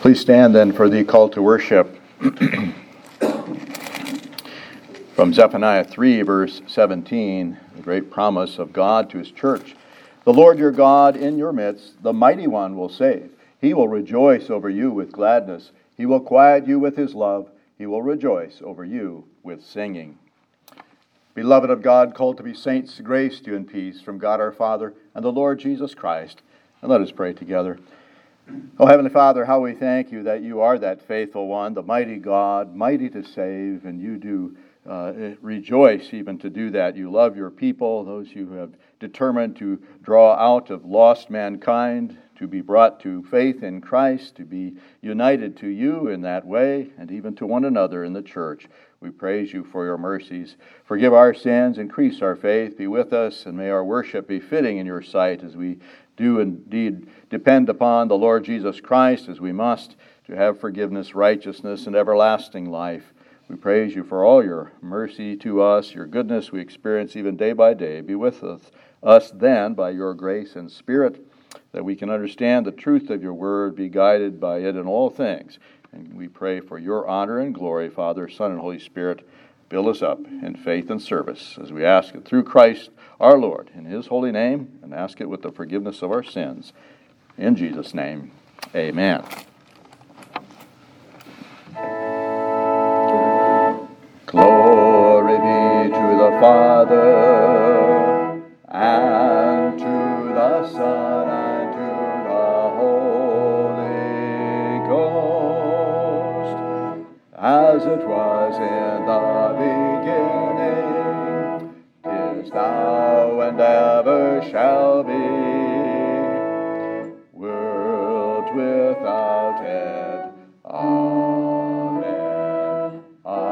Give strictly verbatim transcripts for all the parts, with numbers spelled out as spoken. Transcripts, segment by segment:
Please stand then for the call to worship. From Zephaniah three, verse seventeen, the great promise of God to his church. The Lord your God in your midst, the mighty one, will save. He will rejoice over you with gladness. He will quiet you with his love. He will rejoice over you with singing. Beloved of God, called to be saints, grace to you and peace from God our Father and the Lord Jesus Christ. And let us pray together. Oh, Heavenly Father, how we thank you that you are that faithful one, the mighty God, mighty to save, and you do uh, rejoice even to do that. You love your people, those you have determined to draw out of lost mankind, to be brought to faith in Christ, to be united to you in that way, and even to one another in the church. We praise you for your mercies. Forgive our sins, increase our faith, be with us, and may our worship be fitting in your sight as we do indeed depend upon the Lord Jesus Christ as we must to have forgiveness, righteousness, and everlasting life. We praise you for all your mercy to us, your goodness we experience even day by day. Be with us, us then by your grace and Spirit, that we can understand the truth of your word, be guided by it in all things. And we pray for your honor and glory, Father, Son, and Holy Spirit. Build us up in faith and service as we ask it through Christ our Lord, in his holy name, and ask it with the forgiveness of our sins. In Jesus' name, amen. Glory be to the Father, and to the Son, and to the Holy Ghost, as it was in the beginning, is now, and ever shall be, world without end. Amen.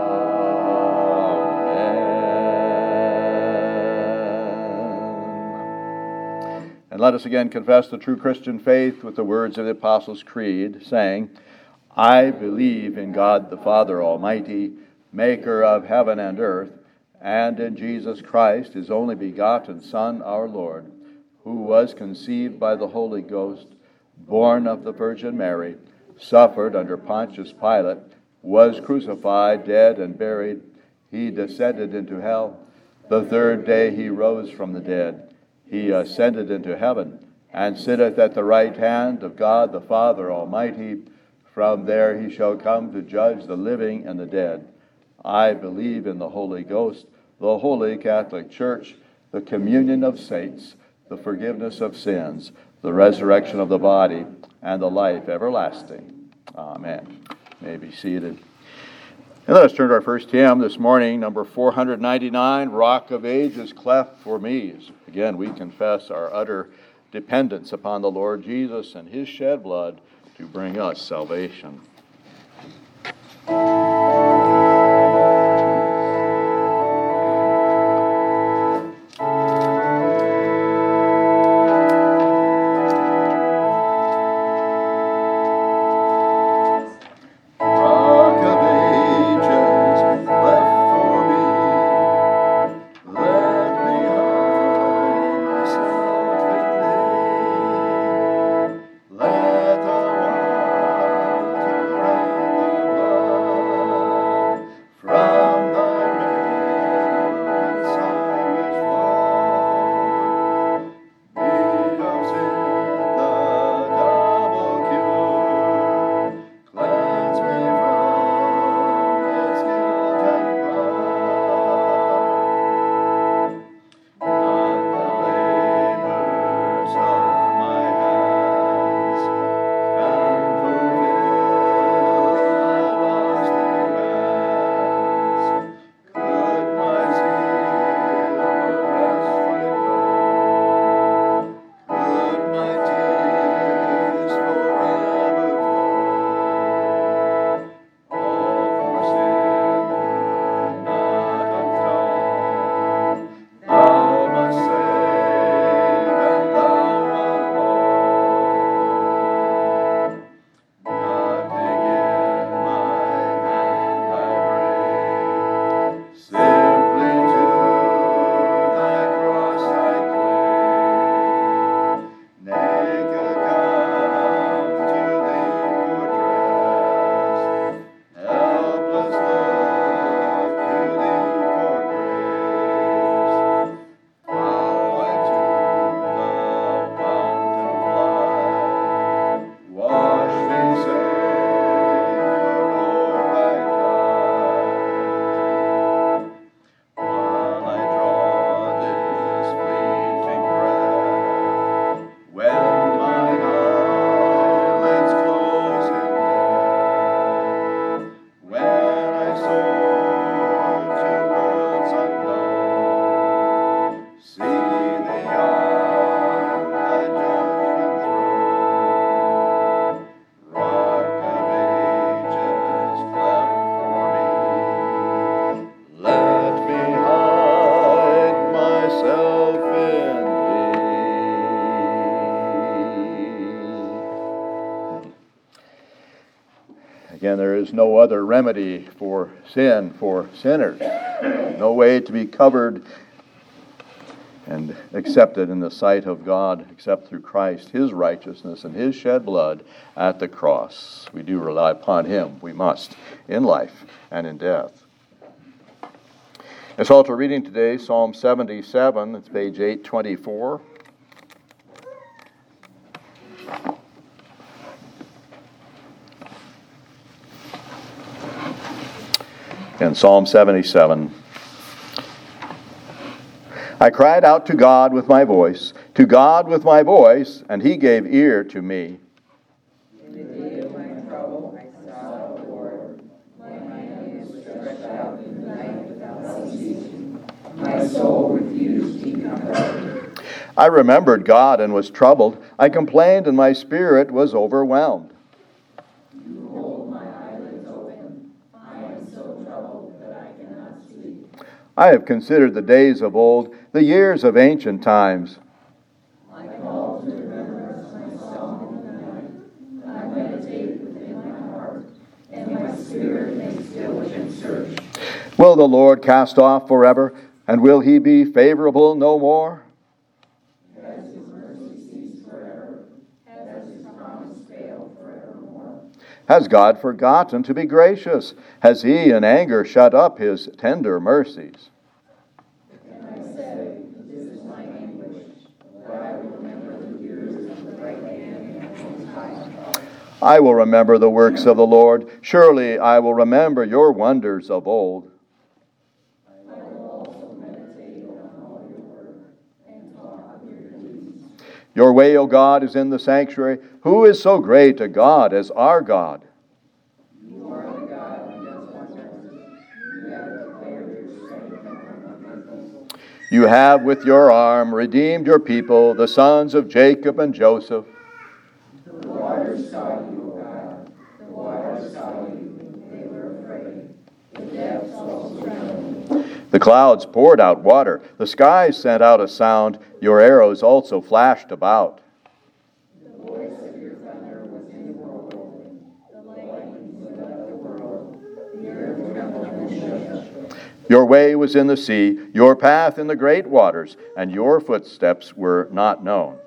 Amen. And let us again confess the true Christian faith with the words of the Apostles' Creed, saying, I believe in God the Father Almighty, maker of heaven and earth, and in Jesus Christ, his only begotten Son, our Lord, who was conceived by the Holy Ghost, born of the Virgin Mary, suffered under Pontius Pilate, was crucified, dead, and buried. He descended into hell. The third day he rose from the dead. He ascended into heaven, and sitteth at the right hand of God the Father Almighty. From there he shall come to judge the living and the dead. I believe in the Holy Ghost, the Holy Catholic Church, the communion of saints, the forgiveness of sins, the resurrection of the body, and the life everlasting. Amen. You may be seated. And let us turn to our first hymn this morning, number four ninety-nine, Rock of Ages, Cleft for Me. Again, we confess our utter dependence upon the Lord Jesus and his shed blood to bring us salvation. Again, there is no other remedy for sin for sinners. No way to be covered and accepted in the sight of God except through Christ, His righteousness and His shed blood at the cross. We do rely upon Him. We must, in life and in death. It's also reading today, Psalm seventy-seven. It's page eight twenty-four. In Psalm seventy-seven. I cried out to God with my voice, to God with my voice, and He gave ear to me. In the day of my trouble, I sought the Lord. My hand was stretched out in the night without ceasing. My soul refused to be comforted. I remembered God and was troubled. I complained, and my spirit was overwhelmed. You hold my eyelids open. I am so troubled that I cannot sleep. I have considered the days of old, the years of ancient times. I call to remembrance my song in the night. I meditate within my heart, and my spirit makes diligent search. Will the Lord cast off forever, and will He be favorable no more? Has His mercy ceased forever? Has His promise failed forevermore? Has God forgotten to be gracious? Has He in anger shut up His tender mercies? And I say, this is my anguish, but I will remember the years of the right hand and the Most High. I will remember the works of the Lord. Surely I will remember your wonders of old. I will also meditate on all your work and talk of your deeds. Your way, O God, is in the sanctuary. Who is so great a God as our God? You are the God who does wonders. You have declared your strength among the peoples. You have with your arm redeemed your people, the sons of Jacob and Joseph. The waters saw you, O God. The waters saw you. They were afraid. The depths also trembled. The clouds poured out water. The skies sent out a sound. Your arrows also flashed about. The voice of your thunder was in the whirlwind. The lightning lit up the world. The earth trembled and shook. Your way was in the sea, your path in the great waters, and your footsteps were not known.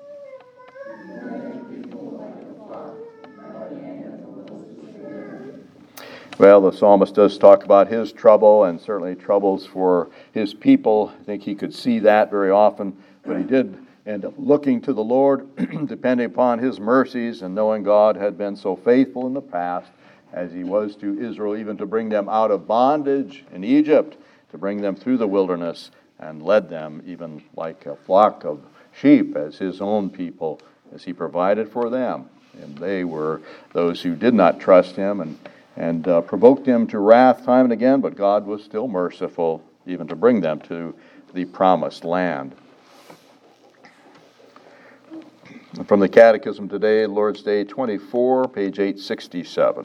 Well, the psalmist does talk about his trouble and certainly troubles for his people. I think he could see that very often, but he did end up looking to the Lord, depending upon His mercies and knowing God had been so faithful in the past as He was to Israel, even to bring them out of bondage in Egypt, to bring them through the wilderness and led them even like a flock of sheep as His own people, as He provided for them. And they were those who did not trust Him and and uh, provoked Him to wrath time and again, but God was still merciful even to bring them to the promised land. From the Catechism today, Lord's Day twenty-four, page eight sixty-seven.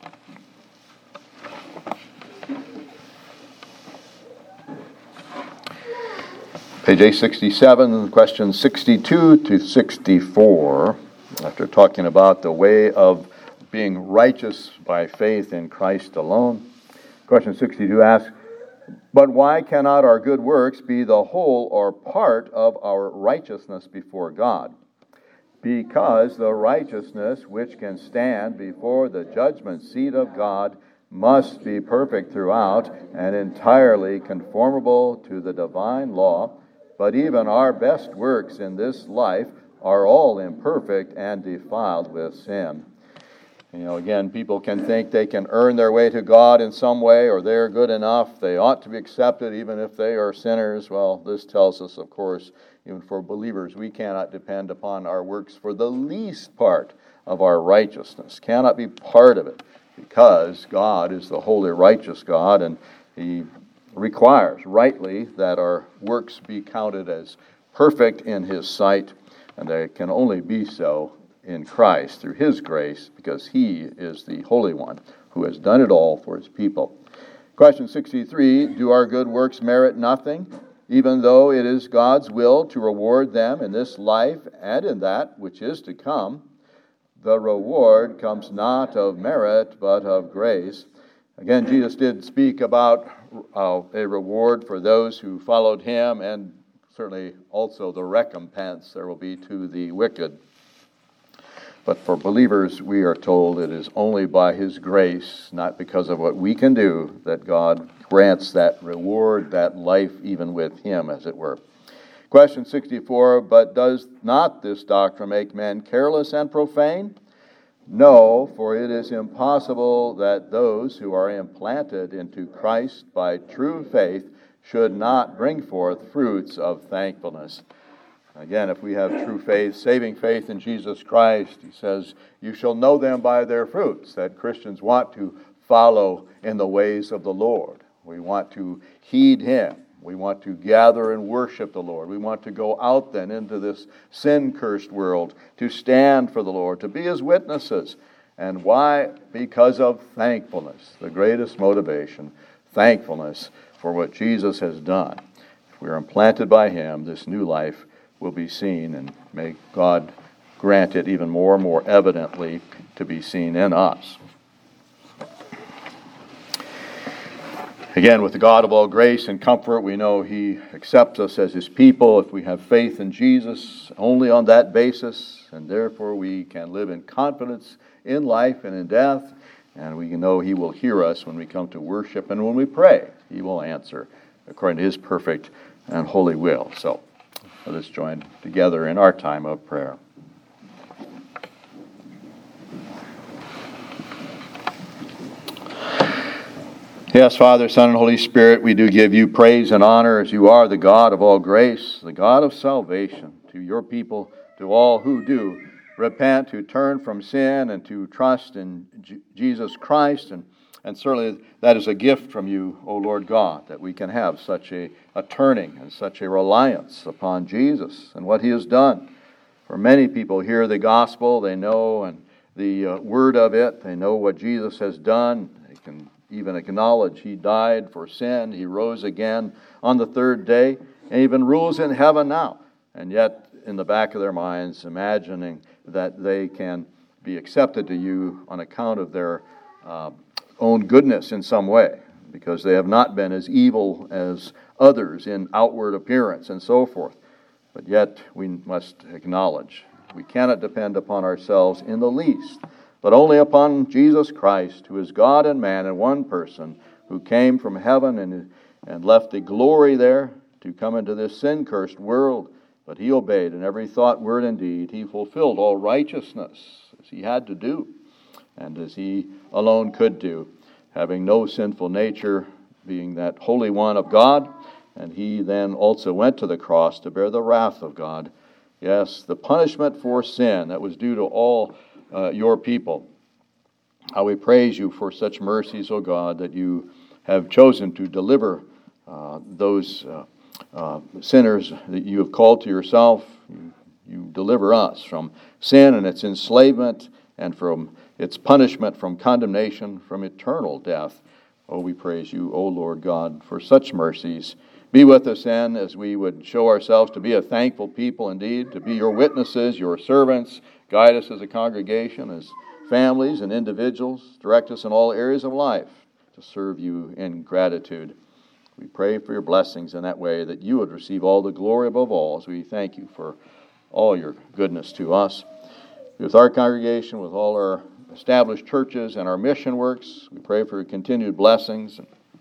Page eight sixty-seven, questions sixty-two to sixty-four, after talking about the way of being righteous by faith in Christ alone. Question sixty-two asks, but why cannot our good works be the whole or part of our righteousness before God? Because the righteousness which can stand before the judgment seat of God must be perfect throughout and entirely conformable to the divine law, but even our best works in this life are all imperfect and defiled with sin. You know, again, people can think they can earn their way to God in some way, or they're good enough, they ought to be accepted even if they are sinners. Well, this tells us, of course, even for believers, we cannot depend upon our works for the least part of our righteousness. Cannot be part of it, because God is the holy, righteous God, and He requires rightly that our works be counted as perfect in His sight, and they can only be so in Christ through His grace, because He is the Holy One who has done it all for His people. Question sixty-three, do our good works merit nothing, even though it is God's will to reward them in this life and in that which is to come? the reward comes not of merit, but of grace. Again, Jesus did speak about uh, a reward for those who followed him, and certainly also the recompense there will be to the wicked. But for believers, we are told it is only by his grace, not because of what we can do, that God grants that reward, that life, even with him, as it were. Question sixty-four, but does not this doctrine make men careless and profane? No, for it is impossible that those who are implanted into Christ by true faith should not bring forth fruits of thankfulness. Again, if we have true faith, saving faith in Jesus Christ, he says, you shall know them by their fruits, that Christians want to follow in the ways of the Lord. We want to heed him. We want to gather and worship the Lord. We want to go out then into this sin-cursed world to stand for the Lord, to be his witnesses. And why? Because of thankfulness, the greatest motivation, thankfulness for what Jesus has done. If we are implanted by him, this new life will be seen, and may God grant it even more and more evidently to be seen in us. Again, with the God of all grace and comfort, we know he accepts us as his people if we have faith in Jesus only on that basis, and therefore we can live in confidence in life and in death, and we know he will hear us when we come to worship, and when we pray, he will answer according to his perfect and holy will. So let us join together in our time of prayer. Yes, Father, Son, and Holy Spirit, we do give you praise and honor as you are the God of all grace, the God of salvation to your people, to all who do repent, who turn from sin, and to trust in J- Jesus Christ. And, and certainly that is a gift from you, O Lord God, that we can have such a, a turning and such a reliance upon Jesus and what he has done. For many people hear the gospel, they know and the uh, word of it, they know what Jesus has done, they can even acknowledge he died for sin, he rose again on the third day, and even rules in heaven now. And yet, in the back of their minds, imagining that they can be accepted to you on account of their uh, own goodness in some way, because they have not been as evil as others in outward appearance and so forth. But yet, we must acknowledge we cannot depend upon ourselves in the least, but only upon Jesus Christ, who is God and man in one person, who came from heaven and, and left the glory there to come into this sin-cursed world. But he obeyed in every thought, word, and deed. He fulfilled all righteousness as he had to do, and as he alone could do, having no sinful nature, being that Holy One of God. And he then also went to the cross to bear the wrath of God. Yes, the punishment for sin that was due to all Uh, your people. How we praise you for such mercies, O God, that you have chosen to deliver uh, those uh, uh, sinners that you have called to yourself. You, you deliver us from sin and its enslavement, and from its punishment, from condemnation, from eternal death. Oh, we praise you, O Lord God, for such mercies. Be with us then as we would show ourselves to be a thankful people indeed, to be your witnesses, your servants. Guide us as a congregation, as families and individuals. Direct us in all areas of life to serve you in gratitude. We pray for your blessings in that way, that you would receive all the glory above all, as we thank you for all your goodness to us. With our congregation, with all our established churches and our mission works, we pray for your continued blessings.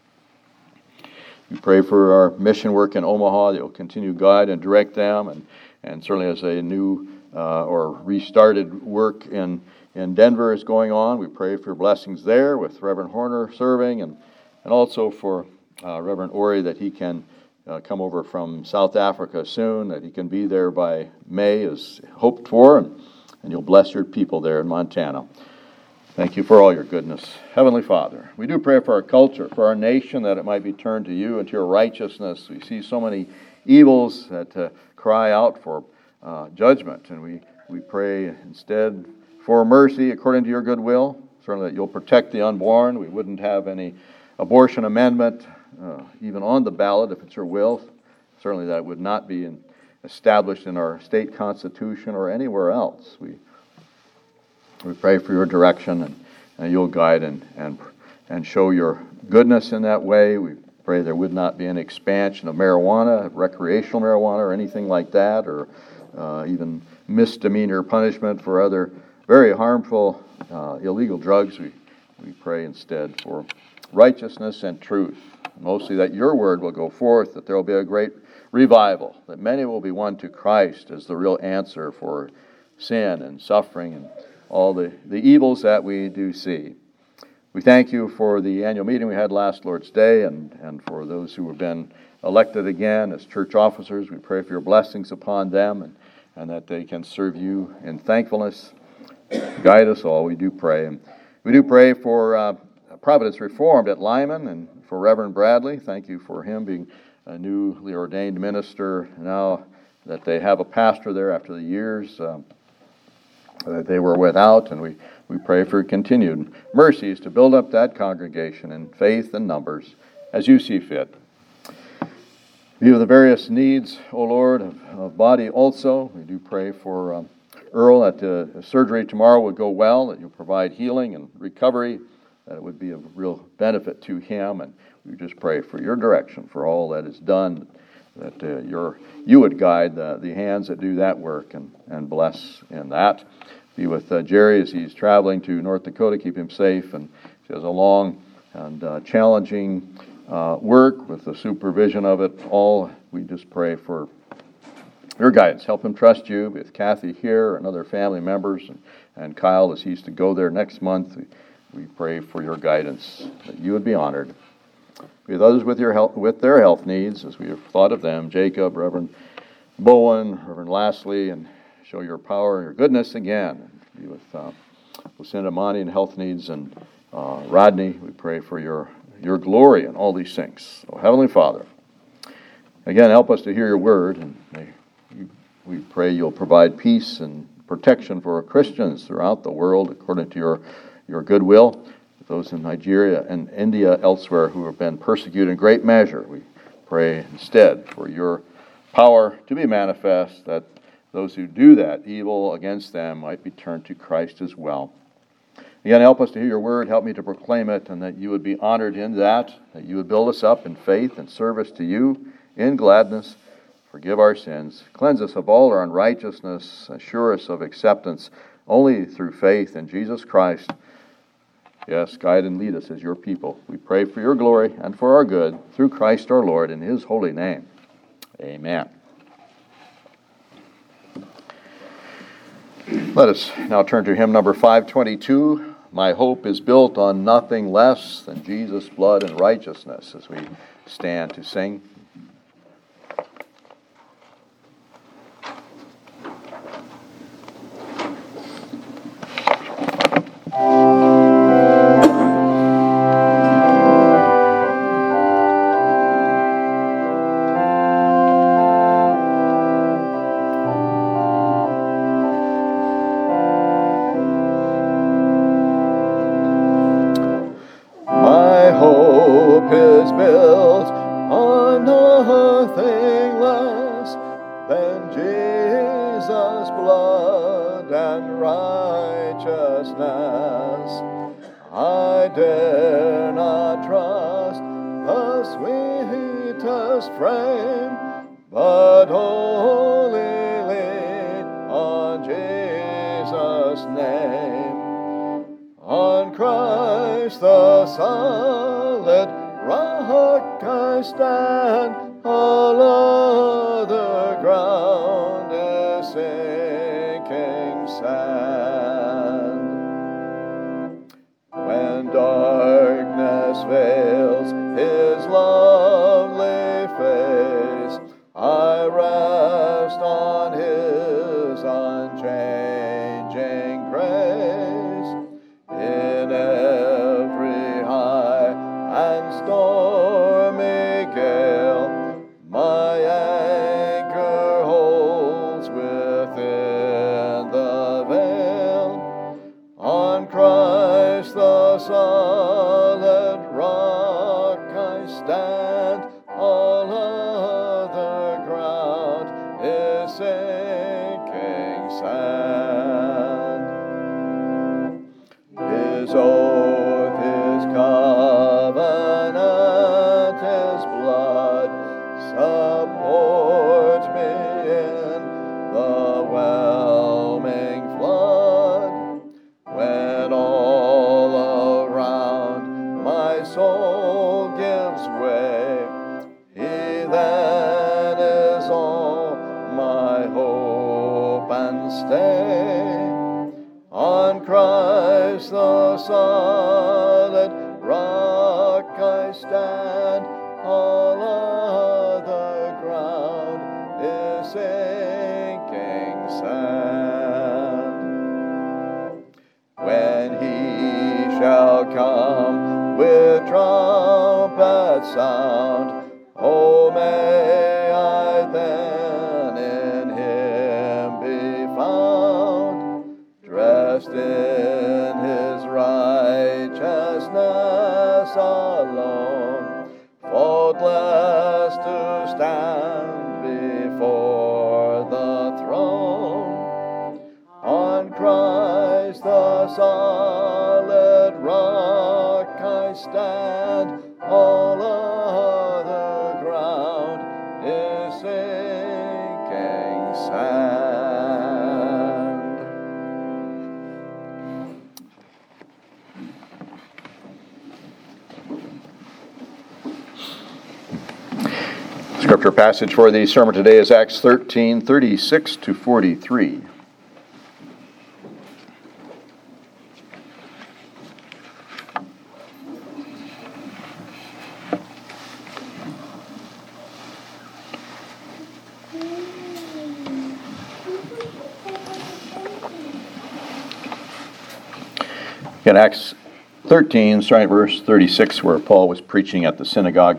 We pray for our mission work in Omaha, that you'll continue to guide and direct them, and, and certainly as a new Uh, or restarted work in, in Denver is going on. We pray for blessings there with Reverend Horner serving, and, and also for uh, Reverend Ori, that he can uh, come over from South Africa soon, that he can be there by May as hoped for, and, and you'll bless your people there in Montana. Thank you for all your goodness. Heavenly Father, we do pray for our culture, for our nation, that it might be turned to you and to your righteousness. We see so many evils that uh, cry out for Uh, judgment, and we, we pray instead for mercy according to your good will, certainly that you'll protect the unborn. We wouldn't have any abortion amendment uh, even on the ballot if it's your will. Certainly that would not be in, established in our state constitution or anywhere else. We We pray for your direction, and, and you'll guide and, and, and show your goodness in that way. We pray there would not be an expansion of marijuana, recreational marijuana, or anything like that, or uh, even misdemeanor punishment for other very harmful uh, illegal drugs. We, we pray instead for righteousness and truth, mostly that your word will go forth, that there will be a great revival, that many will be won to Christ as the real answer for sin and suffering and all the, the evils that we do see. We thank you for the annual meeting we had last Lord's Day, and, and for those who have been elected again as church officers. We pray for your blessings upon them, and, and that they can serve you in thankfulness. Guide us all, we do pray. And we do pray for uh, Providence Reformed at Lyman, and for Reverend Bradley. Thank you for him being a newly ordained minister, now that they have a pastor there after the years um, that they were without, and we We pray for continued mercies to build up that congregation in faith and numbers as you see fit. View of the various needs, O Lord, of, of body also. We do pray for um, Earl that the surgery tomorrow would go well, that you'll provide healing and recovery, that it would be of real benefit to him. And we just pray for your direction for all that is done, that uh, your, you would guide the, the hands that do that work and, and bless in that. Be with uh, Jerry as he's traveling to North Dakota. Keep him safe, and he has a long and uh, challenging uh, work with the supervision of it all. We just pray for your guidance. Help him trust you with Kathy here and other family members, and, and Kyle as he's to go there next month. We, we pray for your guidance, that you would be honored. With others with your health, with their health needs, as we have thought of them, Jacob, Reverend Bowen, Reverend Lastly, and show your power and your goodness again. Be with uh, Lucinda Monty and health needs, and uh, Rodney. We pray for your, your glory in all these things. Oh, Heavenly Father, again, help us to hear your word, and may you, we pray you'll provide peace and protection for Christians throughout the world according to your, your good will. Those in Nigeria and India, elsewhere, who have been persecuted in great measure, we pray instead for your power to be manifest, that those who do that evil against them might be turned to Christ as well. Again, help us to hear your word. Help me to proclaim it, and that you would be honored in that, that you would build us up in faith and service to you in gladness. Forgive our sins. Cleanse us of all our unrighteousness. Assure us of acceptance only through faith in Jesus Christ. Yes, guide and lead us as your people. We pray for your glory and for our good through Christ our Lord, in his holy name. Amen. Let us now turn to hymn number five twenty-two, My Hope is Built on Nothing Less Than Jesus' Blood and Righteousness, as we stand to sing. Christ the solid rock I stand, all other ground is sinking sand. When he shall come with trumpet sound, oh, may I then in him be found, dressed in his righteousness alone, faultless to stand before the throne. On Christ the solid rock I stand, all other ground is sinking sand. Scripture passage for the sermon today is Acts thirteen, thirty-six to forty-three. In Acts thirteen, starting at verse thirty-six, where Paul was preaching at the synagogue.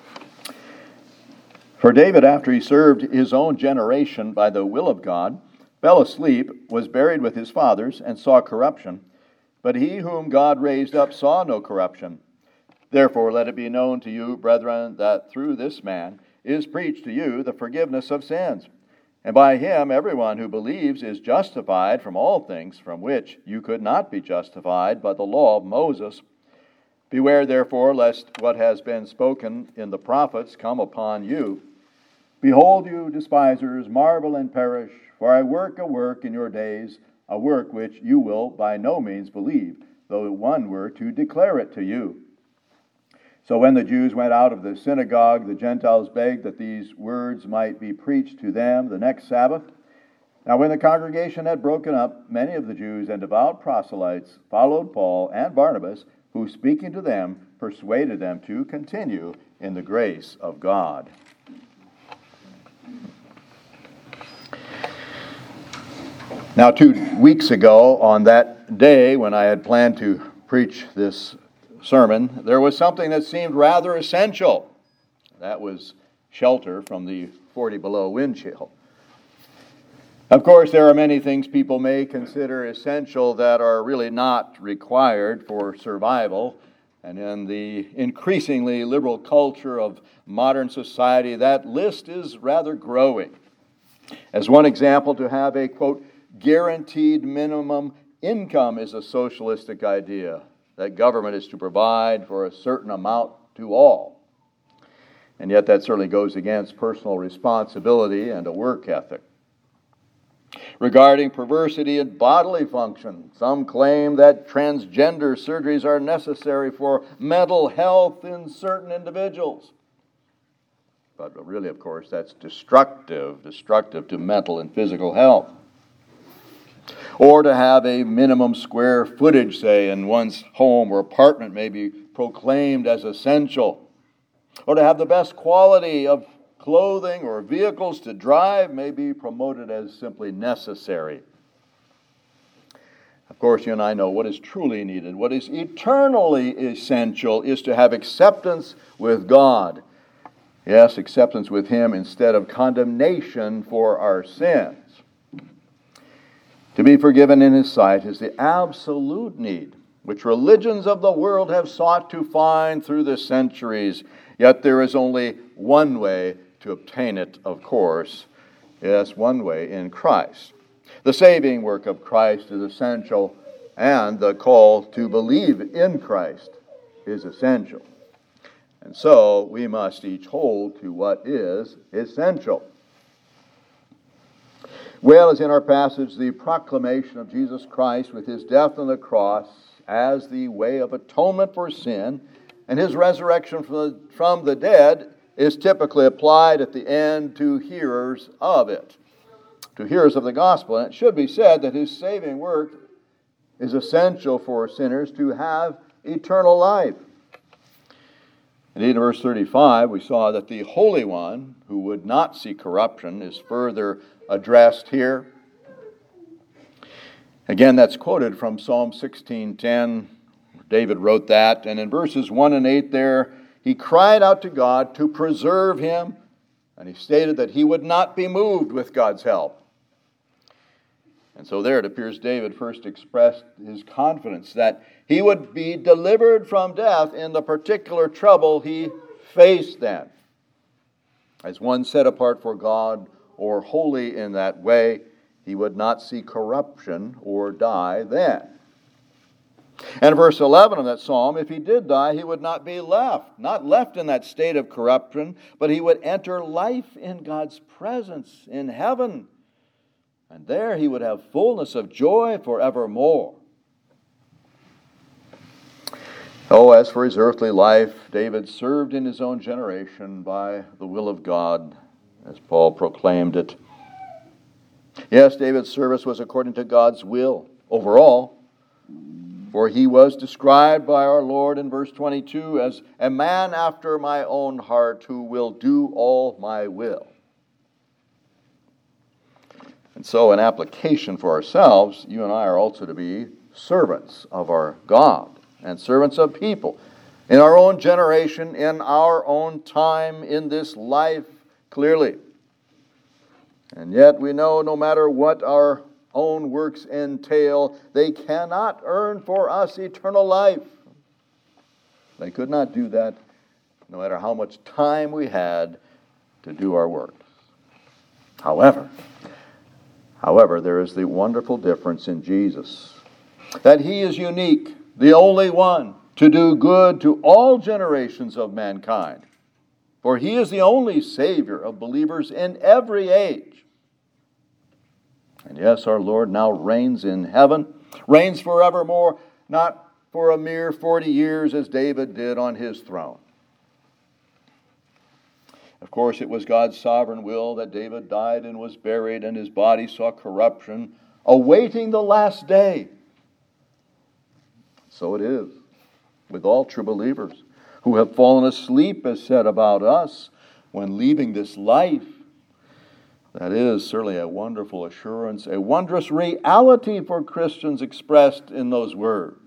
For David, after he served his own generation by the will of God, fell asleep, was buried with his fathers, and saw corruption. But he whom God raised up saw no corruption. Therefore let it be known to you, brethren, that through this man is preached to you the forgiveness of sins. And by him everyone who believes is justified from all things from which you could not be justified by the law of Moses. Beware therefore lest what has been spoken in the prophets come upon you. Behold, you despisers, marvel and perish, for I work a work in your days, a work which you will by no means believe, though one were to declare it to you. So when the Jews went out of the synagogue, the Gentiles begged that these words might be preached to them the next Sabbath. Now when the congregation had broken up, many of the Jews and devout proselytes followed Paul and Barnabas, who speaking to them persuaded them to continue in the grace of God. Now two weeks ago, on that day when I had planned to preach this sermon, there was something that seemed rather essential. That was shelter from the forty below wind chill. Of course, there are many things people may consider essential that are really not required for survival. And in the increasingly liberal culture of modern society, that list is rather growing. As one example, to have a, quote, guaranteed minimum income is a socialistic idea, that government is to provide for a certain amount to all. And yet that certainly goes against personal responsibility and a work ethic. Regarding perversity in bodily function, some claim that transgender surgeries are necessary for mental health in certain individuals. But really, of course, that's destructive, destructive to mental and physical health. Or to have a minimum square footage, say, in one's home or apartment may be proclaimed as essential. Or to have the best quality of clothing or vehicles to drive may be promoted as simply necessary. Of course, you and I know what is truly needed, what is eternally essential, is to have acceptance with God. Yes, acceptance with Him instead of condemnation for our sins. To be forgiven in His sight is the absolute need, which religions of the world have sought to find through the centuries. Yet there is only one way to obtain it, of course. Yes, one way, in Christ. The saving work of Christ is essential, and the call to believe in Christ is essential. And so we must each hold to what is essential. Well, as in our passage, the proclamation of Jesus Christ with His death on the cross as the way of atonement for sin, and His resurrection from the, from the dead is typically applied at the end to hearers of it, to hearers of the gospel. And it should be said that His saving work is essential for sinners to have eternal life. Indeed, in verse thirty-five, we saw that the Holy One, who would not see corruption, is further addressed here. Again, that's quoted from Psalm sixteen ten. David wrote that, and in verses one and eight there, he cried out to God to preserve him, and he stated that he would not be moved with God's help. And so there it appears David first expressed his confidence that he would be delivered from death in the particular trouble he faced then. As one set apart for God or holy in that way, he would not see corruption or die then. And verse eleven of that psalm, if he did die, he would not be left, not left in that state of corruption, but he would enter life in God's presence in heaven. And there he would have fullness of joy forevermore. Oh, as for his earthly life, David served in his own generation by the will of God, as Paul proclaimed it. Yes, David's service was according to God's will overall, for he was described by our Lord in verse twenty-two as a man after my own heart who will do all my will. And so, an application for ourselves, you and I are also to be servants of our God and servants of people in our own generation, in our own time, in this life, clearly. And yet we know no matter what our own works entail, they cannot earn for us eternal life. They could not do that no matter how much time we had to do our works. However, However, there is the wonderful difference in Jesus, that he is unique, the only one, to do good to all generations of mankind. For he is the only Savior of believers in every age. And yes, our Lord now reigns in heaven, reigns forevermore, not for a mere forty years as David did on his throne. Of course, it was God's sovereign will that David died and was buried, and his body saw corruption, awaiting the last day. So it is with all true believers who have fallen asleep, as said about us, when leaving this life. That is certainly a wonderful assurance, a wondrous reality for Christians expressed in those words.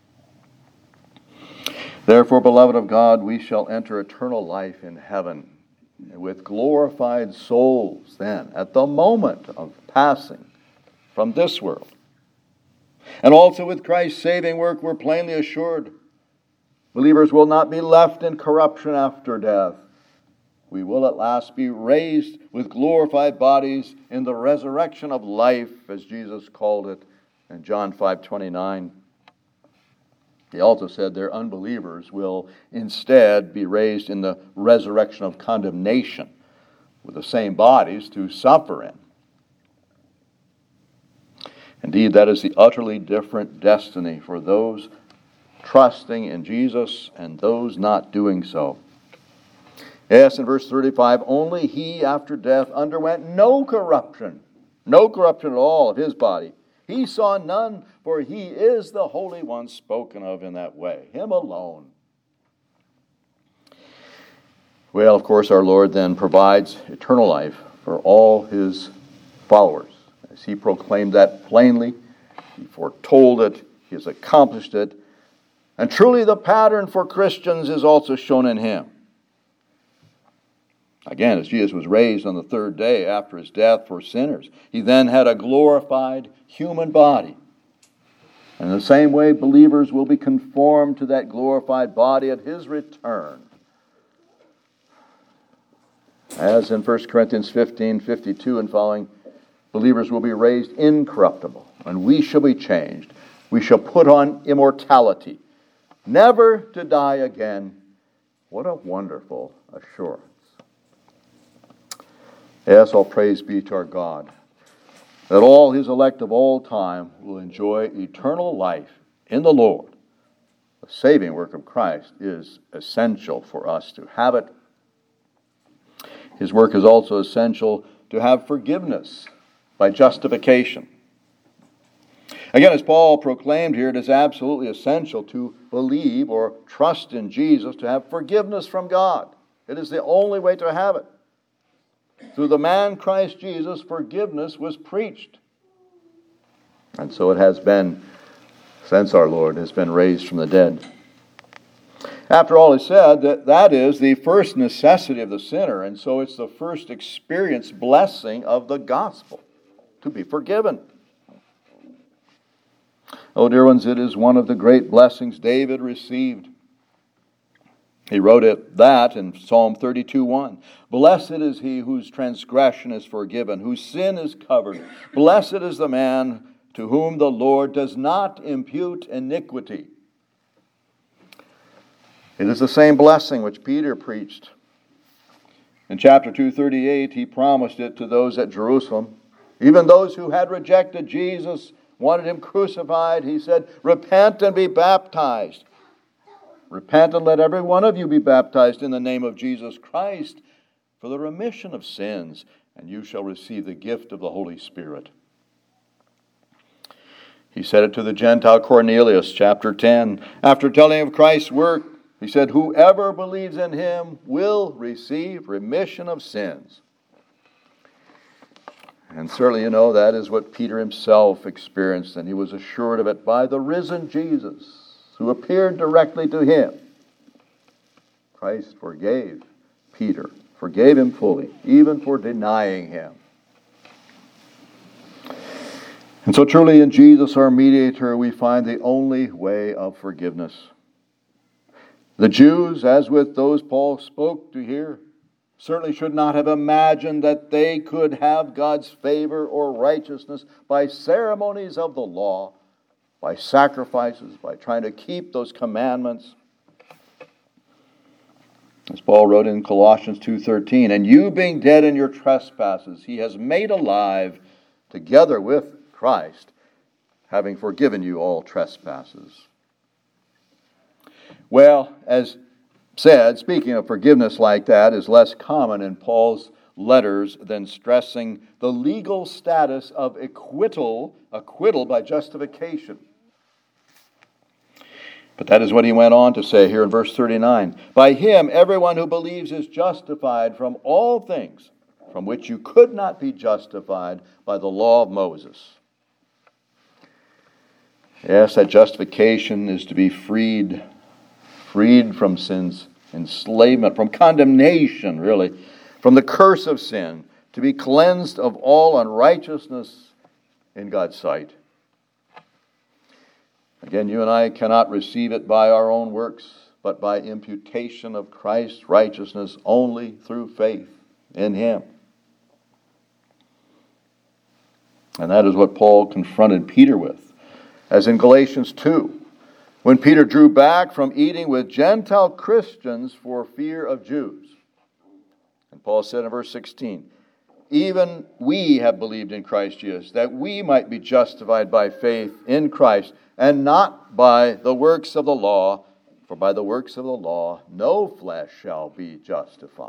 Therefore, beloved of God, we shall enter eternal life in heaven, with glorified souls then, at the moment of passing from this world. And also with Christ's saving work, we're plainly assured believers will not be left in corruption after death. We will at last be raised with glorified bodies in the resurrection of life, as Jesus called it in John five twenty-nine. He also said their unbelievers will instead be raised in the resurrection of condemnation with the same bodies to suffer in. Indeed, that is the utterly different destiny for those trusting in Jesus and those not doing so. Yes, in verse thirty-five, only he after death underwent no corruption, no corruption at all of his body. He saw none, for he is the Holy One spoken of in that way, him alone. Well, of course, our Lord then provides eternal life for all his followers. As he proclaimed that plainly, he foretold it, he has accomplished it, and truly the pattern for Christians is also shown in him. Again, as Jesus was raised on the third day after his death for sinners, he then had a glorified human body. And in the same way, believers will be conformed to that glorified body at his return. As in First Corinthians fifteen fifty-two and following, believers will be raised incorruptible, and we shall be changed. We shall put on immortality, never to die again. What a wonderful assurance. Yes, all praise be to our God, that all his elect of all time will enjoy eternal life in the Lord. The saving work of Christ is essential for us to have it. His work is also essential to have forgiveness by justification. Again, as Paul proclaimed here, it is absolutely essential to believe or trust in Jesus to have forgiveness from God. It is the only way to have it. Through the man Christ Jesus, forgiveness was preached. And so it has been since our Lord has been raised from the dead. After all is said, that, that is the first necessity of the sinner, and so it's the first experience blessing of the gospel, to be forgiven. Oh, dear ones, it is one of the great blessings David received. He wrote it that in Psalm thirty-two one. Blessed is he whose transgression is forgiven, whose sin is covered. Blessed is the man to whom the Lord does not impute iniquity. It is the same blessing which Peter preached. In chapter two thirty-eight, he promised it to those at Jerusalem. Even those who had rejected Jesus, wanted him crucified, he said, repent and be baptized. Repent and let every one of you be baptized in the name of Jesus Christ for the remission of sins, and you shall receive the gift of the Holy Spirit. He said it to the Gentile Cornelius, chapter ten. After telling of Christ's work, he said, whoever believes in him will receive remission of sins. And certainly, you know, that is what Peter himself experienced, and he was assured of it by the risen Jesus, who appeared directly to him. Christ forgave Peter, forgave him fully, even for denying him. And so truly in Jesus, our mediator, we find the only way of forgiveness. The Jews, as with those Paul spoke to here, certainly should not have imagined that they could have God's favor or righteousness by ceremonies of the law, by sacrifices, by trying to keep those commandments. As Paul wrote in Colossians two thirteen, and you being dead in your trespasses, he has made alive together with Christ, having forgiven you all trespasses. Well, as said, speaking of forgiveness like that is less common in Paul's letters than stressing the legal status of acquittal, acquittal by justification. But that is what he went on to say here in verse thirty-nine. By him, everyone who believes is justified from all things from which you could not be justified by the law of Moses. Yes, that justification is to be freed, freed from sin's enslavement, from condemnation, really, from the curse of sin, to be cleansed of all unrighteousness in God's sight. Again, you and I cannot receive it by our own works, but by imputation of Christ's righteousness only through faith in him. And that is what Paul confronted Peter with. As in Galatians two, when Peter drew back from eating with Gentile Christians for fear of Jews. And Paul said in verse sixteen, even we have believed in Christ Jesus, that we might be justified by faith in Christ, and not by the works of the law, for by the works of the law no flesh shall be justified.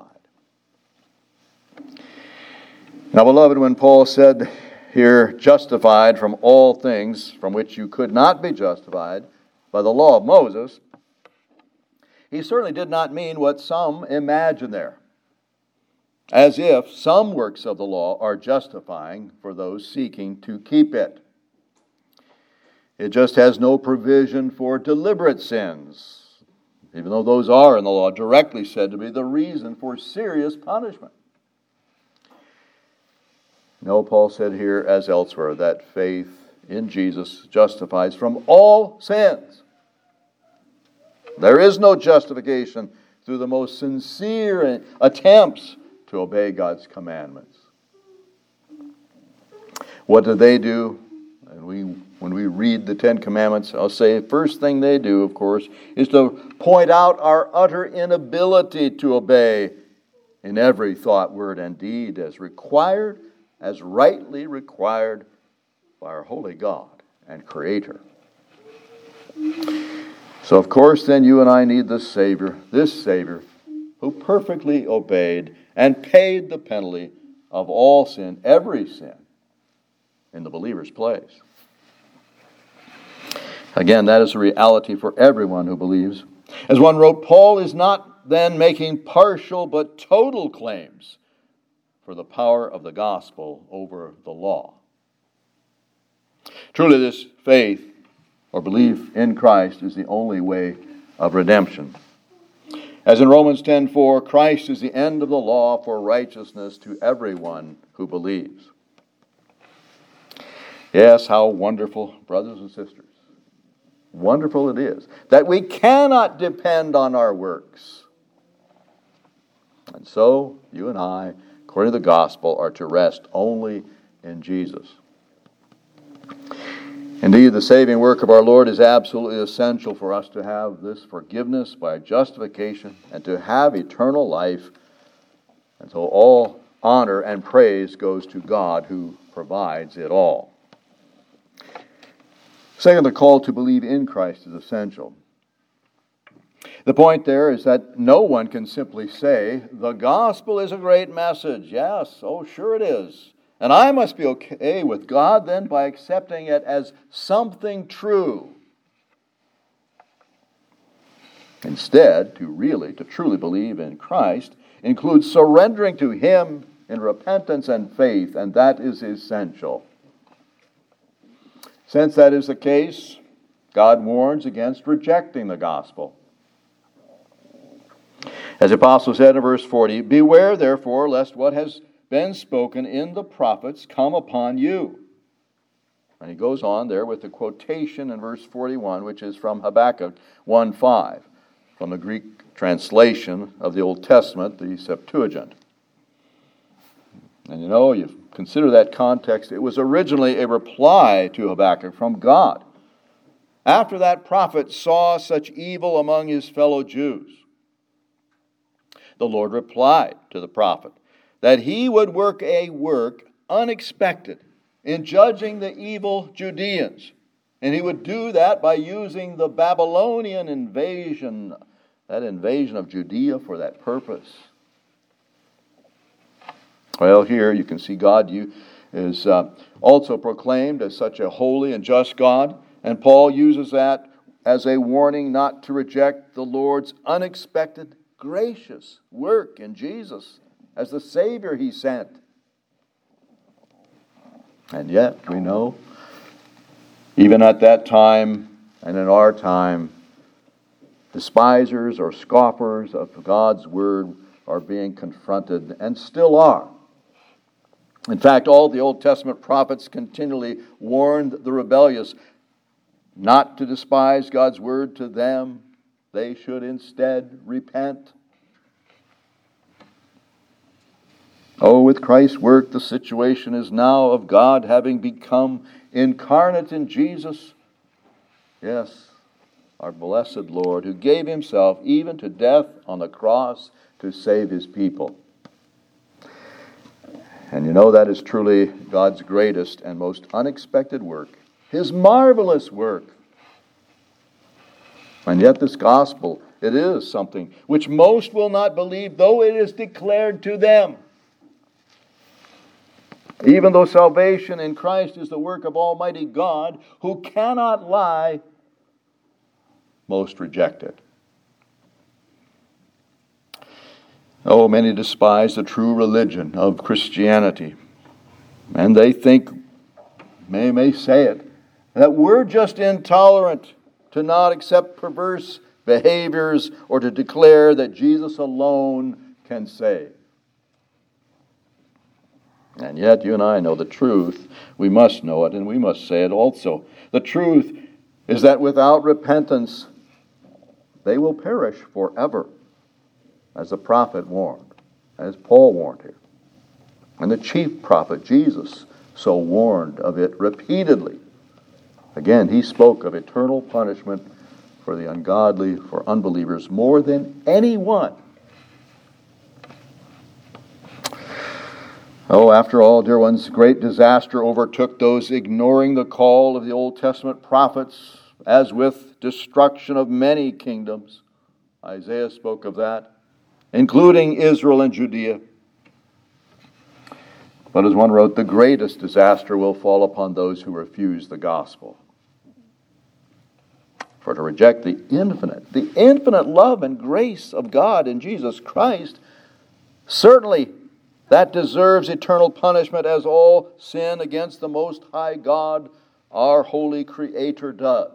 Now, beloved, when Paul said here, justified from all things from which you could not be justified by the law of Moses, he certainly did not mean what some imagine there, as if some works of the law are justifying for those seeking to keep it. It just has no provision for deliberate sins, even though those are in the law directly said to be the reason for serious punishment. No, Paul said here as elsewhere that faith in Jesus justifies from all sins. There is no justification through the most sincere attempts to obey God's commandments. What do they do? And we, when we read the Ten Commandments, I'll say the first thing they do, of course, is to point out our utter inability to obey in every thought, word, and deed as required, as rightly required by our holy God and Creator. So, of course, then you and I need the Savior, this Savior, who perfectly obeyed and paid the penalty of all sin, every sin, in the believer's place. Again, that is a reality for everyone who believes. As one wrote, Paul is not then making partial but total claims for the power of the gospel over the law. Truly, this faith or belief in Christ is the only way of redemption. As in Romans ten four, Christ is the end of the law for righteousness to everyone who believes. Yes, how wonderful, brothers and sisters. Wonderful it is that we cannot depend on our works. And so, you and I, according to the gospel, are to rest only in Jesus. Indeed, the saving work of our Lord is absolutely essential for us to have this forgiveness by justification and to have eternal life. And so all honor and praise goes to God who provides it all. Second, the call to believe in Christ is essential. The point there is that no one can simply say, the gospel is a great message. Yes, oh sure it is. And I must be okay with God then by accepting it as something true. Instead, to really, to truly believe in Christ includes surrendering to Him in repentance and faith, and that is essential. Since that is the case, God warns against rejecting the gospel. As the apostle said in verse forty, beware therefore lest what has been spoken in the prophets come upon you. And he goes on there with the quotation in verse forty-one, which is from Habakkuk one five, from the Greek translation of the Old Testament, the Septuagint. And you know, you consider that context, it was originally a reply to Habakkuk from God. After that prophet saw such evil among his fellow Jews, the Lord replied to the prophet that he would work a work unexpected in judging the evil Judeans. And he would do that by using the Babylonian invasion, that invasion of Judea for that purpose. Well, here you can see God you, is uh, also proclaimed as such a holy and just God. And Paul uses that as a warning not to reject the Lord's unexpected, gracious work in Jesus as the Savior He sent. And yet, we know, even at that time and in our time, despisers or scoffers of God's Word are being confronted and still are. In fact, all the Old Testament prophets continually warned the rebellious not to despise God's Word to them. They should instead repent. Oh, with Christ's work, the situation is now of God having become incarnate in Jesus. Yes, our blessed Lord, who gave Himself even to death on the cross to save His people. And you know that is truly God's greatest and most unexpected work, His marvelous work. And yet this gospel, it is something which most will not believe, though it is declared to them. Even though salvation in Christ is the work of Almighty God, who cannot lie, most reject it. Oh, many despise the true religion of Christianity. And they think, may may say it, that we're just intolerant to not accept perverse behaviors or to declare that Jesus alone can save. And yet you and I know the truth. We must know it, and we must say it also. The truth is that without repentance, they will perish forever, as the prophet warned, as Paul warned here. And the chief prophet, Jesus, so warned of it repeatedly. Again, he spoke of eternal punishment for the ungodly, for unbelievers, more than anyone. Oh, after all, dear ones, great disaster overtook those ignoring the call of the Old Testament prophets, as with destruction of many kingdoms. Isaiah spoke of that, including Israel and Judea. But as one wrote, the greatest disaster will fall upon those who refuse the gospel. For to reject the infinite, the infinite love and grace of God in Jesus Christ, certainly that deserves eternal punishment, as all sin against the Most High God, our holy Creator, does.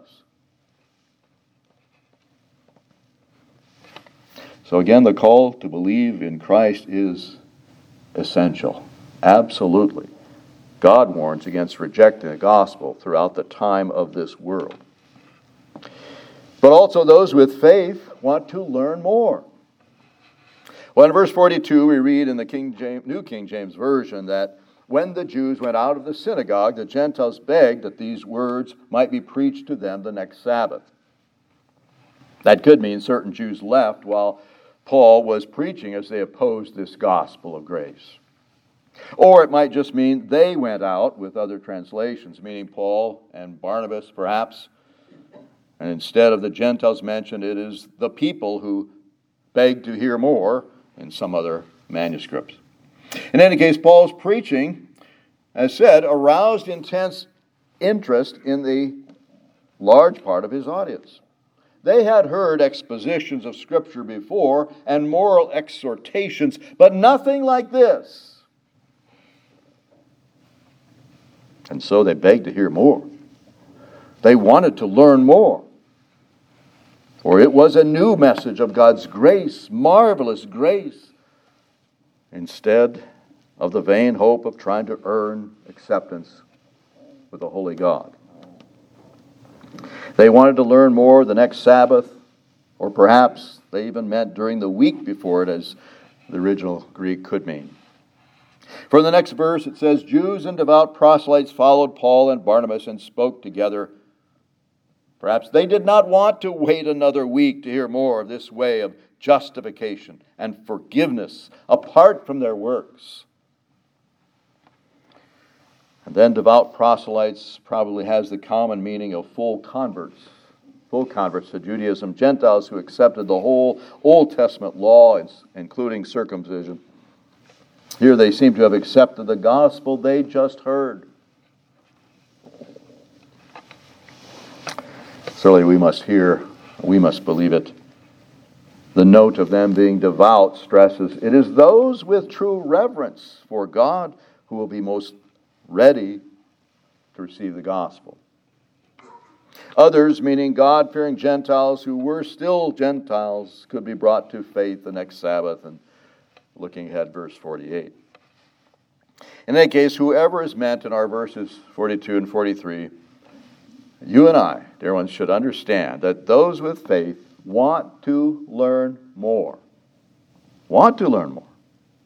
So again, the call to believe in Christ is essential. Absolutely. God warns against rejecting the gospel throughout the time of this world. But also those with faith want to learn more. Well, in verse forty-two, we read in the King James, New King James Version that when the Jews went out of the synagogue, the Gentiles begged that these words might be preached to them the next Sabbath. That could mean certain Jews left while Paul was preaching as they opposed this gospel of grace. Or it might just mean they went out, with other translations, meaning Paul and Barnabas perhaps. And instead of the Gentiles mentioned, it is the people who begged to hear more in some other manuscripts. In any case, Paul's preaching, as said, aroused intense interest in the large part of his audience. They had heard expositions of Scripture before and moral exhortations, but nothing like this. And so they begged to hear more. They wanted to learn more. For it was a new message of God's grace, marvelous grace, instead of the vain hope of trying to earn acceptance with the holy God. They wanted to learn more the next Sabbath, or perhaps they even meant during the week before it, as the original Greek could mean. For in the next verse it says, Jews and devout proselytes followed Paul and Barnabas and spoke together. Perhaps they did not want to wait another week to hear more of this way of justification and forgiveness apart from their works. And then devout proselytes probably has the common meaning of full converts. Full converts to Judaism, Gentiles who accepted the whole Old Testament law, including circumcision. Here they seem to have accepted the gospel they just heard. Certainly we must hear, we must believe it. The note of them being devout stresses, it is those with true reverence for God who will be most ready to receive the gospel. Others, meaning God-fearing Gentiles who were still Gentiles, could be brought to faith the next Sabbath. And looking ahead, verse forty-eight. In any case, whoever is meant in our verses forty-two and forty-three, you and I, dear ones, should understand that those with faith want to learn more. Want to learn more.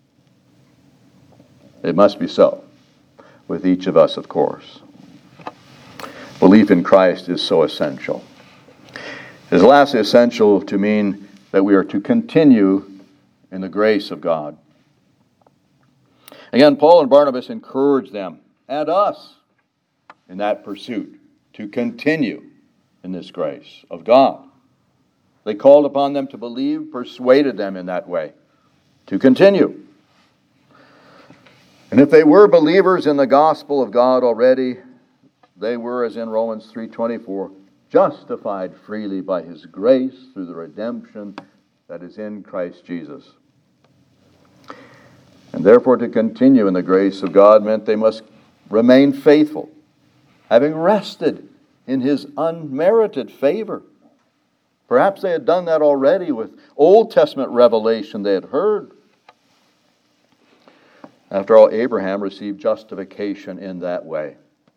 It must be so with each of us, of course. Belief in Christ is so essential. It is lastly essential to mean that we are to continue in the grace of God. Again, Paul and Barnabas encourage them and us in that pursuit to continue in this grace of God. They called upon them to believe, persuaded them in that way to continue. And if they were believers in the gospel of God already, they were, as in Romans three twenty-four, justified freely by His grace through the redemption that is in Christ Jesus. And therefore to continue in the grace of God meant they must remain faithful, having rested in His unmerited favor. Perhaps they had done that already with Old Testament revelation they had heard. After all, Abraham received justification in that way.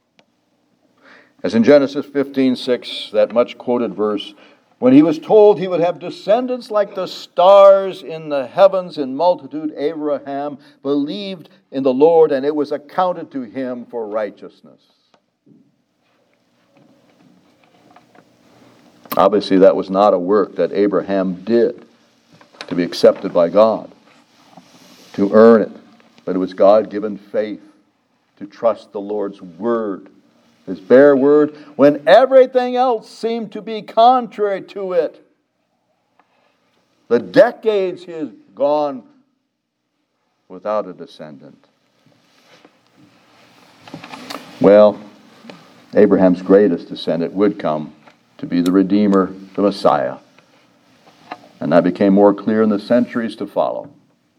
As in Genesis fifteen six, that much quoted verse, when he was told he would have descendants like the stars in the heavens in multitude, Abraham believed in the Lord, and it was accounted to him for righteousness. Obviously, that was not a work that Abraham did to be accepted by God, to earn it, but it was God-given faith to trust the Lord's word, His bare word, when everything else seemed to be contrary to it. The decades he had gone without a descendant. Well, Abraham's greatest descendant would come to be the Redeemer, the Messiah. And that became more clear in the centuries to follow.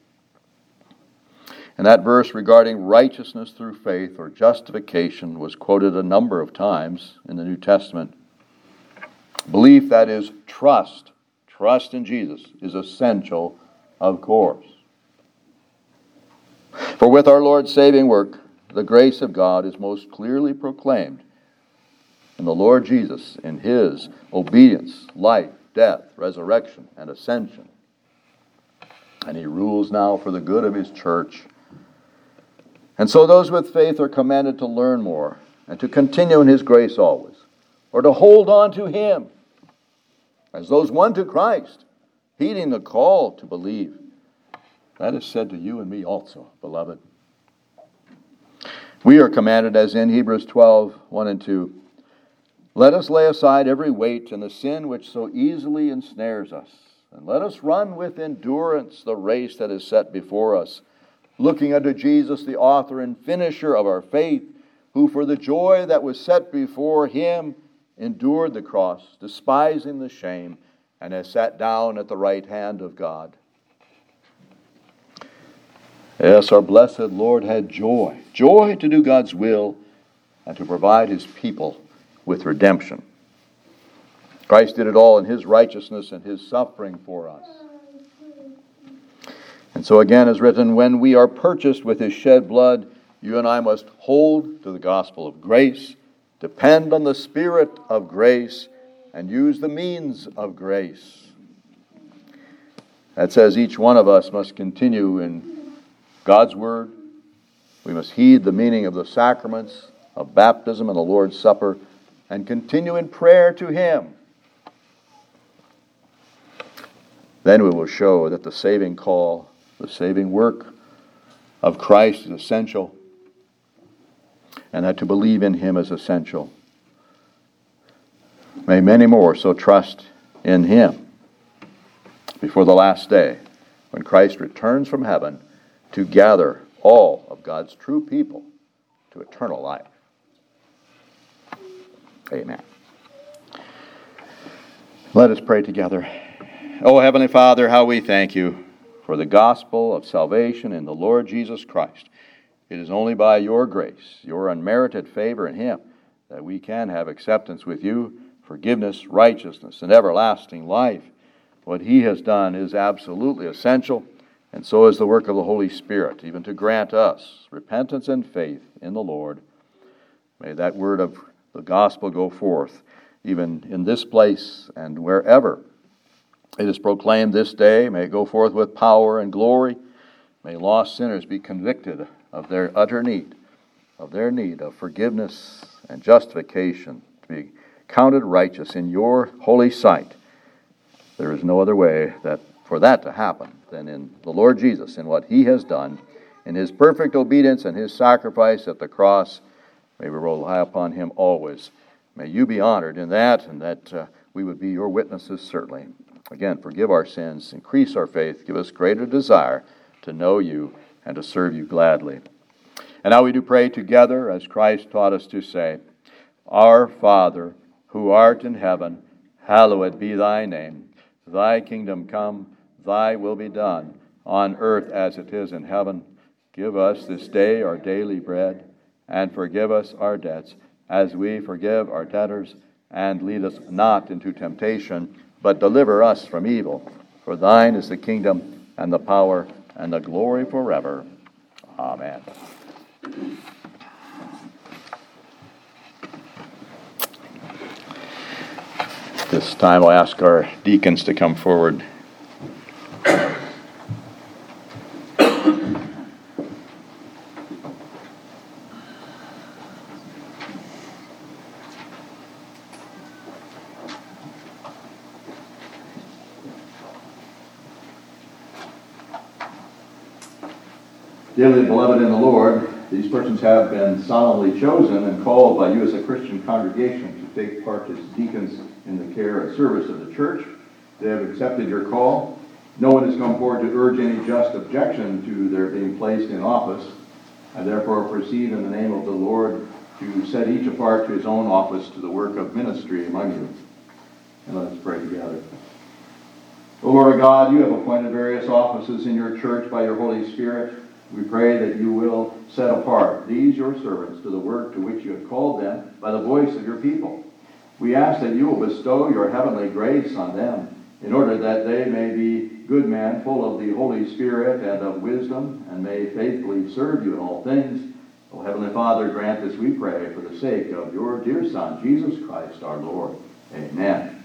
And that verse regarding righteousness through faith or justification was quoted a number of times in the New Testament. Belief, that is, trust, trust in Jesus, is essential, of course. For with our Lord's saving work, the grace of God is most clearly proclaimed in the Lord Jesus, in His obedience, life, death, resurrection, and ascension. And He rules now for the good of His church. And so those with faith are commanded to learn more and to continue in His grace always, or to hold on to Him as those won to Christ, heeding the call to believe. That is said to you and me also, beloved. We are commanded, as in Hebrews twelve, one and two, let us lay aside every weight and the sin which so easily ensnares us, and let us run with endurance the race that is set before us, looking unto Jesus, the author and finisher of our faith, who for the joy that was set before Him endured the cross, despising the shame, and has sat down at the right hand of God. Yes, our blessed Lord had joy, joy to do God's will and to provide His people with redemption. Christ did it all in His righteousness and His suffering for us. And so again is written, when we are purchased with His shed blood, you and I must hold to the gospel of grace, depend on the Spirit of grace, and use the means of grace. That says each one of us must continue in God's Word. We must heed the meaning of the sacraments of baptism and the Lord's Supper, and continue in prayer to Him. Then we will show that the saving call, the saving work of Christ is essential, and that to believe in Him is essential. May many more so trust in Him before the last day, when Christ returns from heaven to gather all of God's true people to eternal life. Amen. Let us pray together. Oh, Heavenly Father, how we thank You for the gospel of salvation in the Lord Jesus Christ. It is only by Your grace, Your unmerited favor in Him, that we can have acceptance with You, forgiveness, righteousness, and everlasting life. What He has done is absolutely essential, and so is the work of the Holy Spirit, even to grant us repentance and faith in the Lord. May that word of the gospel go forth, even in this place and wherever it is proclaimed this day. May it go forth with power and glory. May lost sinners be convicted of their utter need, of their need of forgiveness and justification, to be counted righteous in Your holy sight. There is no other way that for that to happen than in the Lord Jesus, in what He has done, in His perfect obedience and His sacrifice at the cross. May we rely upon Him always. May You be honored in that, and that uh, we would be Your witnesses certainly. Again, forgive our sins, increase our faith, give us greater desire to know You and to serve You gladly. And now we do pray together as Christ taught us to say, Our Father, who art in heaven, hallowed be Thy name. Thy kingdom come, Thy will be done, on earth as it is in heaven. Give us this day our daily bread, and forgive us our debts, as we forgive our debtors. And lead us not into temptation, but deliver us from evil. For Thine is the kingdom, and the power, and the glory forever. Amen. This time I'll ask our deacons to come forward. Dearly beloved in the Lord, these persons have been solemnly chosen and called by You as a Christian congregation to take part as deacons in the care and service of the church. They have accepted your call. No one has come forward to urge any just objection to their being placed in office. I therefore proceed in the name of the Lord to set each apart to his own office to the work of ministry among you. And let us pray together. O Lord God, you have appointed various offices in your church by your Holy Spirit. We pray that you will set apart these your servants to the work to which you have called them by the voice of your people. We ask that you will bestow your heavenly grace on them in order that they may be good men full of the Holy Spirit and of wisdom, and may faithfully serve you in all things. O Heavenly Father, grant this, we pray, for the sake of your dear Son, Jesus Christ our Lord. Amen.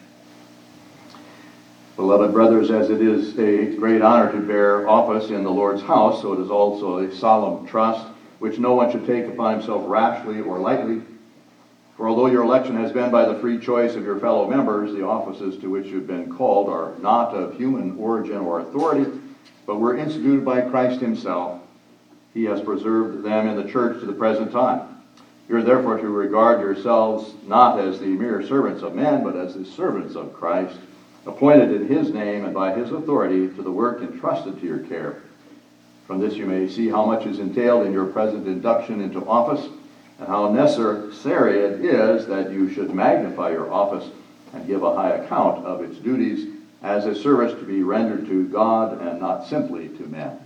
Beloved brothers, as it is a great honor to bear office in the Lord's house, so it is also a solemn trust which no one should take upon himself rashly or lightly. For although your election has been by the free choice of your fellow members, the offices to which you've been called are not of human origin or authority, but were instituted by Christ himself. He has preserved them in the church to the present time. You are therefore to regard yourselves not as the mere servants of men, but as the servants of Christ, appointed in his name and by his authority to the work entrusted to your care. From this you may see how much is entailed in your present induction into office, and how necessary it is that you should magnify your office and give a high account of its duties as a service to be rendered to God and not simply to men.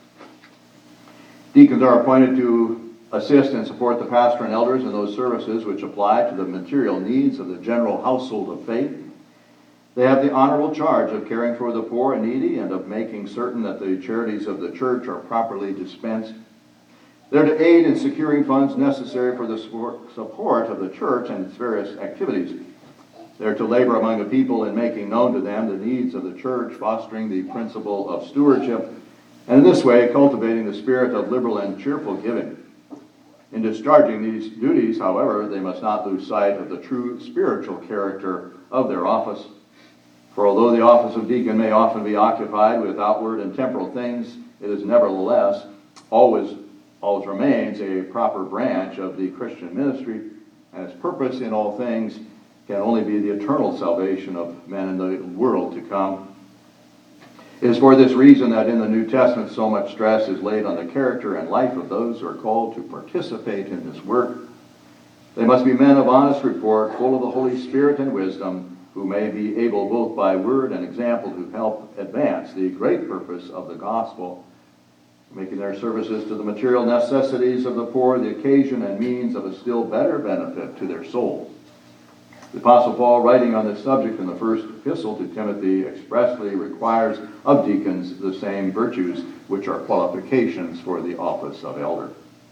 Deacons are appointed to assist and support the pastor and elders in those services which apply to the material needs of the general household of faith. They have the honorable charge of caring for the poor and needy and of making certain that the charities of the church are properly dispensed. They're to aid in securing funds necessary for the support of the church and its various activities. They're to labor among the people in making known to them the needs of the church, fostering the principle of stewardship, and in this way cultivating the spirit of liberal and cheerful giving. In discharging these duties, however, they must not lose sight of the true spiritual character of their office. For although the office of deacon may often be occupied with outward and temporal things, it is nevertheless always always remains a proper branch of the Christian ministry, and its purpose in all things can only be the eternal salvation of men in the world to come. It is for this reason that in the New Testament so much stress is laid on the character and life of those who are called to participate in this work. They must be men of honest report, full of the Holy Spirit and wisdom, who may be able both by word and example to help advance the great purpose of the gospel, making their services to the material necessities of the poor the occasion and means of a still better benefit to their souls. The Apostle Paul, writing on this subject in the first epistle to Timothy, expressly requires of deacons the same virtues which are qualifications for the office of elder.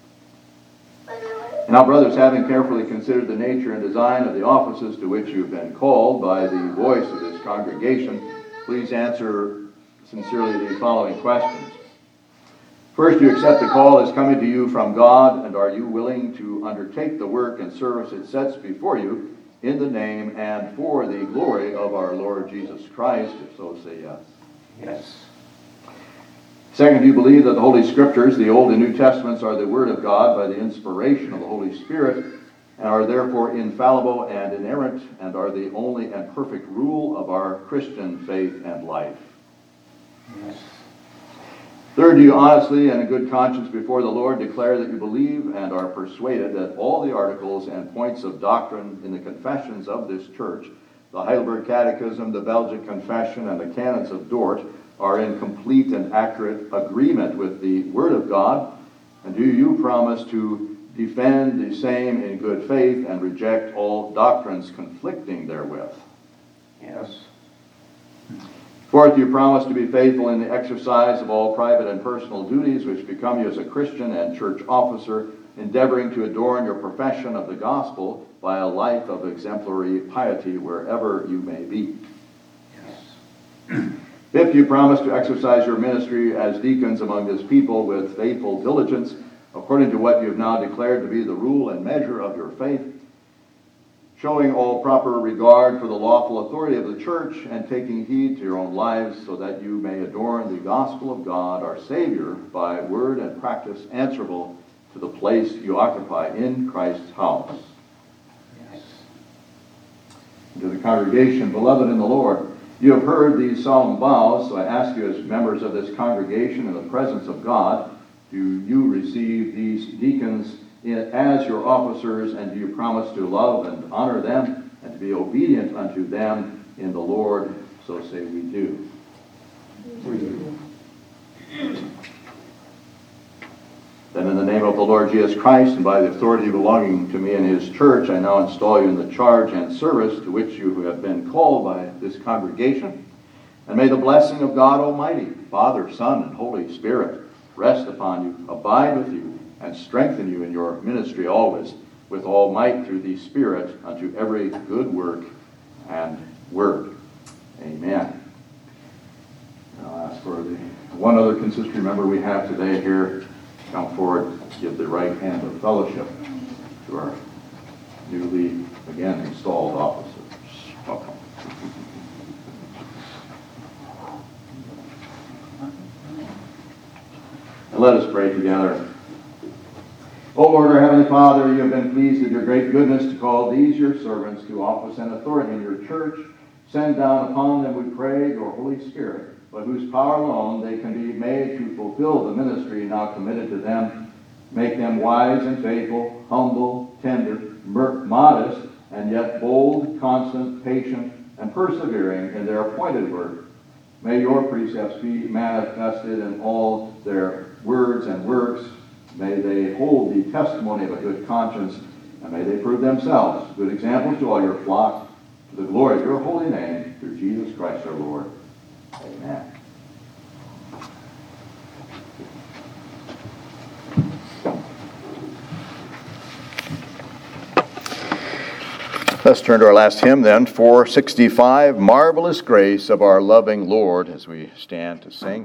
Now, brothers, having carefully considered the nature and design of the offices to which you've been called by the voice of this congregation, please answer sincerely the following questions. First, do you accept the call as coming to you from God, and are you willing to undertake the work and service it sets before you in the name and for the glory of our Lord Jesus Christ? If so, say yes. Yes. Second, do you believe that the Holy Scriptures, the Old and New Testaments, are the Word of God by the inspiration of the Holy Spirit, and are therefore infallible and inerrant, and are the only and perfect rule of our Christian faith and life? Yes. Third, do you honestly and in good conscience before the Lord declare that you believe and are persuaded that all the articles and points of doctrine in the confessions of this church, the Heidelberg Catechism, the Belgic Confession, and the Canons of Dort, are in complete and accurate agreement with the Word of God? And do you promise to defend the same in good faith and reject all doctrines conflicting therewith? Yes. Fourth, you promise to be faithful in the exercise of all private and personal duties which become you as a Christian and church officer, endeavoring to adorn your profession of the gospel by a life of exemplary piety wherever you may be. Yes. Fifth, you promise to exercise your ministry as deacons among this people with faithful diligence, according to what you have now declared to be the rule and measure of your faith, showing all proper regard for the lawful authority of the church and taking heed to your own lives so that you may adorn the gospel of God, our Savior, by word and practice answerable to the place you occupy in Christ's house. Yes. To the congregation, beloved in the Lord, you have heard these solemn vows, so I ask you as members of this congregation in the presence of God, do you receive these deacons as your officers, and do you promise to love and honor them and to be obedient unto them in the Lord, so say we do. We do. Then in the name of the Lord Jesus Christ, and by the authority belonging to me in his church, I now install you in the charge and service to which you have been called by this congregation. And may the blessing of God Almighty, Father, Son, and Holy Spirit rest upon you, abide with you, and strengthen you in your ministry always, with all might through the Spirit, unto every good work and word. Amen. I'll ask for the one other consistory member we have today here. Come forward, give the right hand of fellowship to our newly, again, installed officers. Welcome. And let us pray together. O Lord, our Heavenly Father, you have been pleased with your great goodness to call these your servants to office and authority in your church. Send down upon them, we pray, your Holy Spirit, by whose power alone they can be made to fulfill the ministry now committed to them. Make them wise and faithful, humble, tender, modest, and yet bold, constant, patient, and persevering in their appointed work. May your precepts be manifested in all their words and works. May they hold the testimony of a good conscience, and may they prove themselves good examples to all your flock, to the glory of your holy name, through Jesus Christ our Lord. Amen. Let's turn to our last hymn then, four sixty-five, Marvelous Grace of Our Loving Lord, as we stand to sing.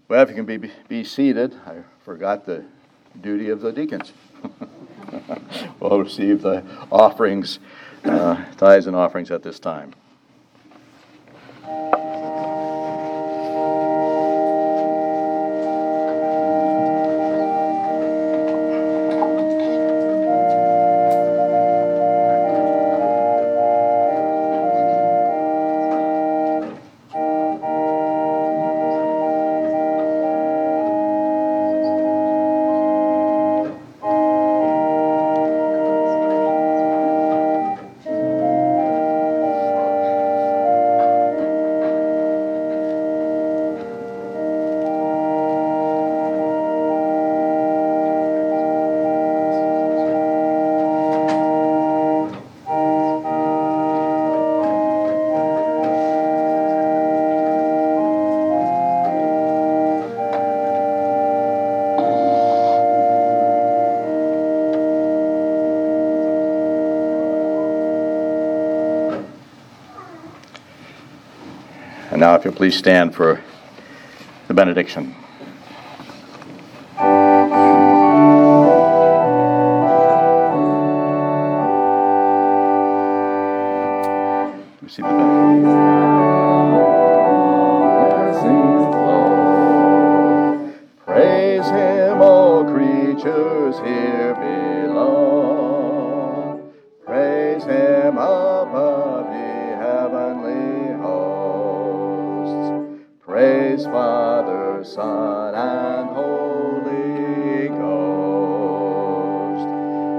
Well, if you can be, be seated, I forgot the duty of the deacons. We'll receive the offerings, uh, tithes and offerings at this time. And now if you'll please stand for the benediction. Receive the benediction. Blessings flow. Praise him, all creatures here below. Praise him above ye heavenly hosts. Praise Father, Son, and Holy Ghost.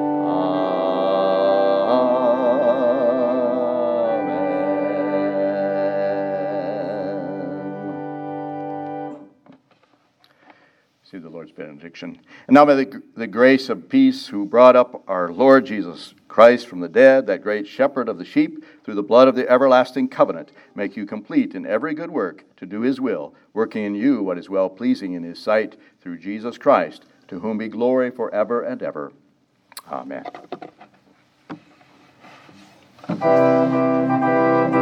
Amen. See the Lord's benediction. And now may the, the grace of peace, who brought up our Lord Jesus Christ from the dead, that great shepherd of the sheep, through the blood of the everlasting covenant, make you complete in every good work to do his will, working in you what is well-pleasing in his sight, through Jesus Christ, to whom be glory forever and ever. Amen.